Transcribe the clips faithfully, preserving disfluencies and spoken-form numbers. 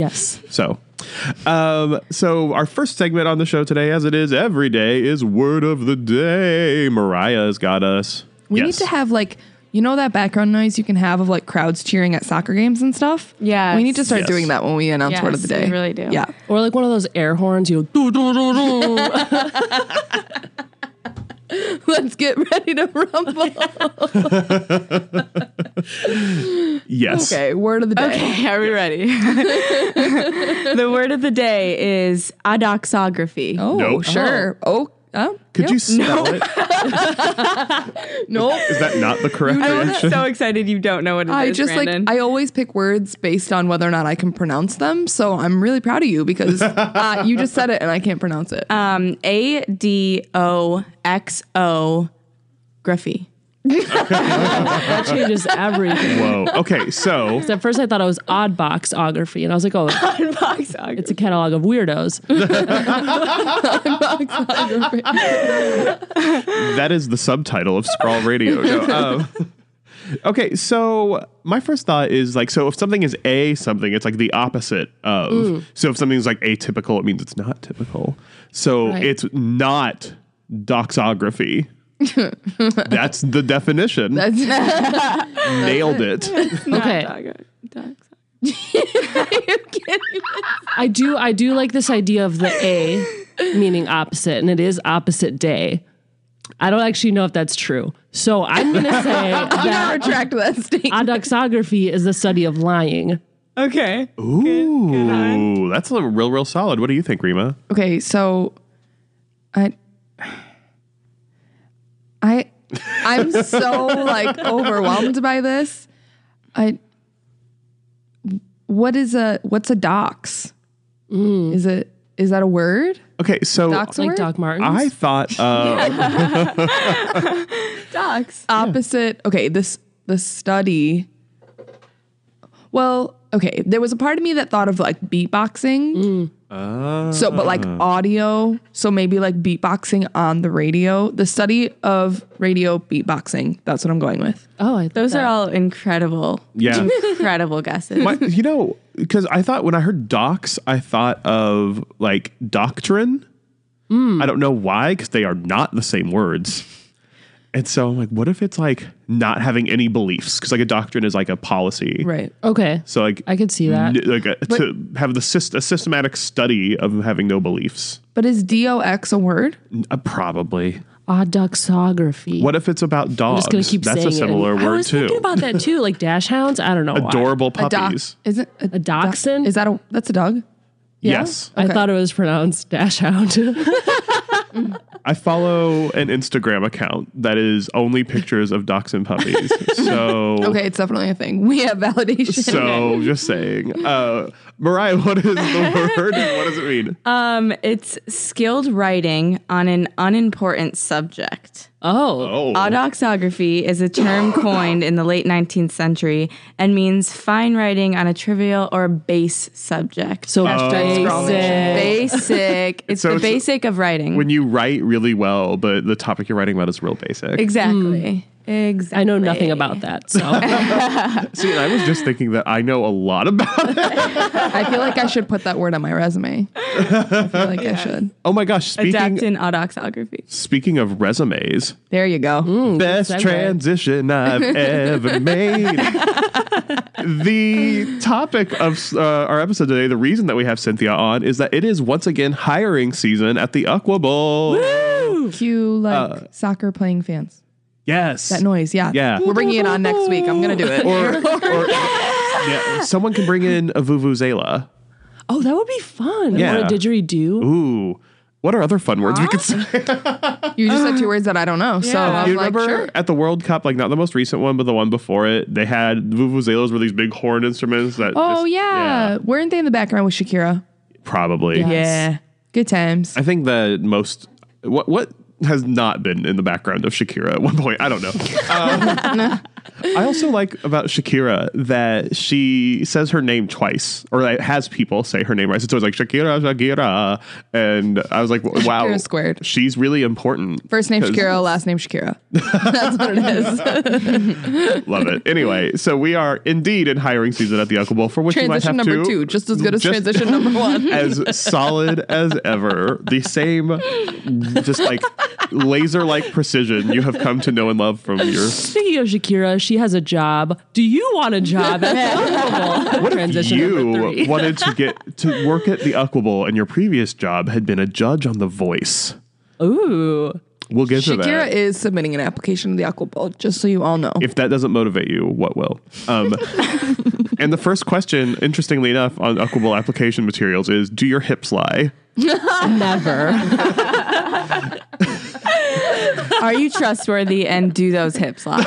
Yes. So, um, so our first segment on the show today, as it is every day, is Word of the Day. Mariah's got us. We yes. need to have like, you know, that background noise you can have of like crowds cheering at soccer games and stuff? Yeah. We need to start Yes. doing that when we announce Yes, Word of the Day. we really do. Yeah. Or like one of those air horns. You go, doo, doo, doo, doo. Let's get ready to rumble. Yes. Okay, Word of the Day. Okay, are we ready? The word of the day is adoxography. Oh, Nope. sure. Oh, oh. Could yep. you spell it? Nope. Is that not the correct I'm answer? so excited you don't know what it is, I just Brandon. like I always pick words based on whether or not I can pronounce them. So I'm really proud of you because uh, you just said it and I can't pronounce it. um, A D O X O graphy. That changes everything. Whoa. Okay, so At first I thought it was Oddboxography, and I was like, oh, Adoxography. it's a catalog of weirdos. that is the subtitle of Scrawl Radio. No, um, okay, so my first thought is like, so if something is a something, it's like the opposite of. Mm. So if something's like atypical, it means it's not typical. So Right. it's not doxography. That's the definition. That's Nailed it. Okay. I do I do like this idea of the A meaning opposite, and it is opposite day. I don't actually know if that's true. So I'm going to say I'm gonna that retract that statement. adoxography is the study of lying. Okay. Ooh, that's a real, real solid. What do you think, Rima? Okay, so I I I'm so like overwhelmed by this. I what is a what's a dox? Is it is that a word? Okay, so Dox a Like word? Doc Martens. I thought uh, Dox. Opposite. Okay, this the study. Well, okay, there was a part of me that thought of like beatboxing. So, but like audio. So maybe like beatboxing on the radio. The study of radio beatboxing. That's what I'm going with. oh, I Those are all incredible, yeah. incredible guesses. My, you know, because I thought when I heard docs, I thought of like doctrine. I don't know why, because they are not the same words. And so I'm like, what if it's like not having any beliefs? Because like a doctrine is like a policy. Right. okay. So like I could see that. n- like a, to have the syst- a systematic study of having no beliefs. But is D O X a word? Uh, probably. Adoxography. What if it's about dogs? I'm just gonna keep That's saying a similar it. I word was too. thinking about that too, like dash hounds. I don't know. why. Adorable A doc. puppies. Is it a, A dachshund? Is that a that's a dog? Yeah? Yes. I Okay. thought it was pronounced dash hound. I follow an Instagram account that is only pictures of dachshund puppies. So Okay, it's definitely a thing. We have validation. So just saying. Uh, Mariah, what is the word and what does it mean? Um, it's skilled writing on an unimportant subject. oh. Oh. Adoxography is a term coined in the late nineteenth century and means fine writing on a trivial or base subject. So Hashtag scroll basic. Basic. It's So the it's- basic of writing. When you write really well, but the topic you're writing about is real basic. exactly. Exactly. I know nothing about that. So See, and I was just thinking that I know a lot about it. I feel like I should put that word on my resume. I feel like I should. Oh my gosh, speaking Adapt in adoxography. speaking of resumes, There you go. best segue. transition I've ever made. The topic of uh, our episode today, the reason that we have Cynthia on is that it is once again hiring season at the Aqua Bowl. Cue like soccer playing fans. Yes. That noise, yeah. Yeah. We're bringing it on next week. I'm gonna do it. Or, or yeah, someone can bring in a vuvuzela. oh, that would be fun. Yeah. Or a didgeridoo. Ooh. What are other fun words we could say? You just said two words that I don't know. So Yeah. I You was like, remember sure. at the World Cup, like not the most recent one, but the one before it, they had vuvuzelas were these big horn instruments that Oh just- yeah. Weren't they in the background with Shakira? probably. Yeah. Yeah. Good times. I think the most what what has not been in the background of Shakira at one point. I don't know. Um, I also like about Shakira that she says her name twice, or like, has people say her name right. So it's always like Shakira, Shakira, and I was like, wow, Shakira squared. She's really important. First name Shakira, last name Shakira. That's what it is. Love it. Anyway, so we are indeed in hiring season at the Equable, for which Transition you might have number to two, just as good as just transition number one. as solid as ever. The same, just like laser-like precision you have come to know and love from your. Speaking of Shakira, she has a job. Do you want a job at the Equable? What if Transition number you three. wanted to get to work at the Equable and your previous job had been a judge on The Voice? Ooh. We'll get to Shakira that. is submitting an application to the Equable, just so you all know. If that doesn't motivate you, what will? Um, and the first question, interestingly enough, on Equable application materials is, do your hips lie? Never. Are you trustworthy and do those hips lie?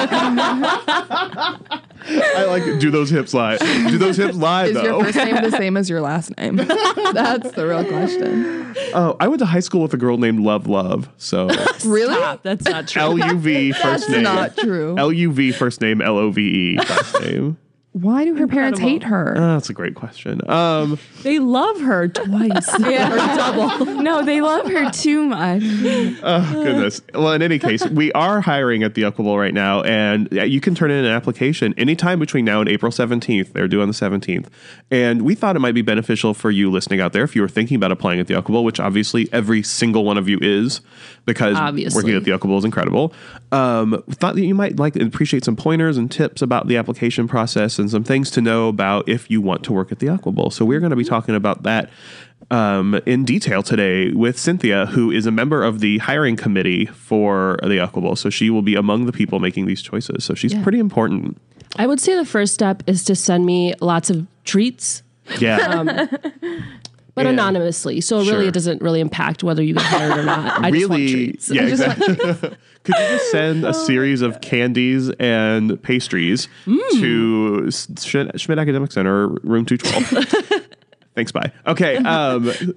I like, do those hips lie? Do those hips lie, Is though? your first name the same as your last name? That's the real question. Oh, I went to high school with a girl named Love Love. So Really? Stop. That's not true. L U V first That's name. not true. L U V first name, L O V E last name. Why do her parents hate her? Oh, that's a great question. Um, They love her twice. Yeah. Or double. No, they love her too much. oh, goodness. Well, in any case, we are hiring at the Equable right now, and you can turn in an application anytime between now and April seventeenth. They're due on the seventeenth. And we thought it might be beneficial for you listening out there if you were thinking about applying at the Equable, which obviously every single one of you is, because Obviously. working at the Equable is incredible. Um, we thought that you might like appreciate some pointers and tips about the application process and some things to know about if you want to work at the Equable. So we're going to be talking about that um, in detail today with Cynthia, who is a member of the hiring committee for the Equable. So she will be among the people making these choices. So she's Yeah. pretty important. I would say the first step is to send me lots of treats, Yeah. but Yeah. anonymously. So really, Sure. it doesn't really impact whether you get hired or not. I just want really, treats. yeah, exactly. Could you just send a series of candies and pastries to Schmidt, Schmidt Academic Center, room two twelve? Thanks, bye. Okay, um,